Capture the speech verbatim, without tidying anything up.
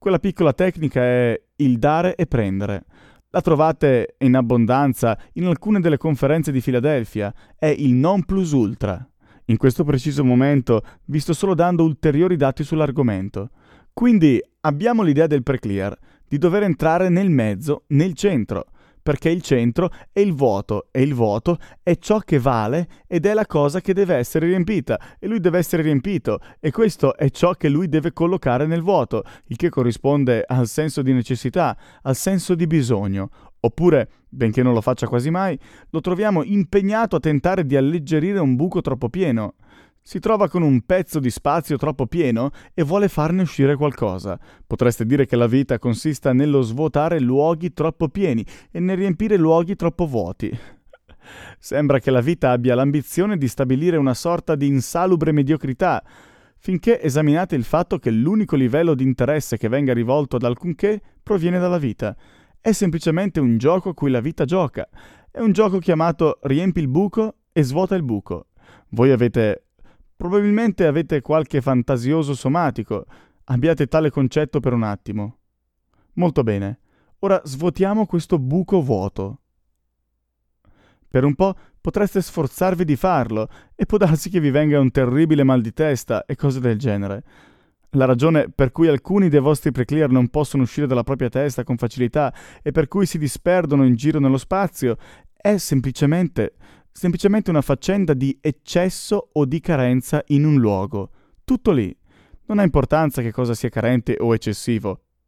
Quella piccola tecnica è il dare e prendere. La trovate in abbondanza in alcune delle conferenze di Filadelfia. È il non plus ultra. In questo preciso momento vi sto solo dando ulteriori dati sull'argomento. Quindi abbiamo l'idea del pre-clear, di dover entrare nel mezzo, nel centro, perché il centro è il vuoto e il vuoto è ciò che vale ed è la cosa che deve essere riempita e lui deve essere riempito e questo è ciò che lui deve collocare nel vuoto, il che corrisponde al senso di necessità, al senso di bisogno. Oppure, benché non lo faccia quasi mai, lo troviamo impegnato a tentare di alleggerire un buco troppo pieno. Si trova con un pezzo di spazio troppo pieno e vuole farne uscire qualcosa. Potreste dire che la vita consista nello svuotare luoghi troppo pieni e nel riempire luoghi troppo vuoti. Sembra che la vita abbia l'ambizione di stabilire una sorta di insalubre mediocrità, finché esaminate il fatto che l'unico livello di interesse che venga rivolto ad alcunché proviene dalla vita. È semplicemente un gioco a cui la vita gioca. È un gioco chiamato riempi il buco e svuota il buco. Voi avete... Probabilmente avete qualche fantasioso somatico. Abbiate tale concetto per un attimo. Molto bene. Ora svuotiamo questo buco vuoto. Per un po' potreste sforzarvi di farlo e può darsi che vi venga un terribile mal di testa e cose del genere. La ragione per cui alcuni dei vostri pre-clear non possono uscire dalla propria testa con facilità e per cui si disperdono in giro nello spazio è semplicemente... semplicemente una faccenda di eccesso o di carenza in un luogo. Tutto lì. Non ha importanza che cosa sia carente o eccessivo,